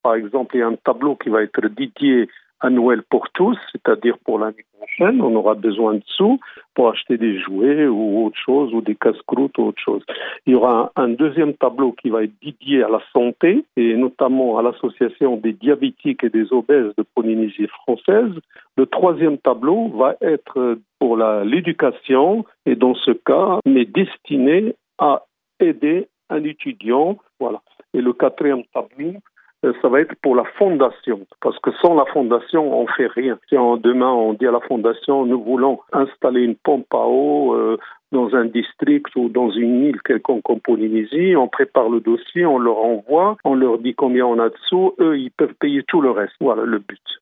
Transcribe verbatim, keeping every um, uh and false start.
Par exemple, il y a un tableau qui va être dédié à Noël pour tous, c'est-à-dire pour l'année prochaine, on aura besoin de sous pour acheter des jouets ou autre chose, ou des casse-croûtes ou autre chose. Il y aura un, un deuxième tableau qui va être dédié à la santé, et notamment à l'association des diabétiques et des obèses de Polynésie française. Le troisième tableau va être pour la, l'éducation, et dans ce cas, mais destiné à aider un étudiant. Voilà. Et le quatrième tableau, ça va être pour la fondation, parce que sans la fondation, on fait rien. Si on, demain, on dit à la fondation, nous voulons installer une pompe à eau euh, dans un district ou dans une île quelconque en Polynésie, on prépare le dossier, on leur envoie, on leur dit combien on a de sous, eux, ils peuvent payer tout le reste. Voilà le but.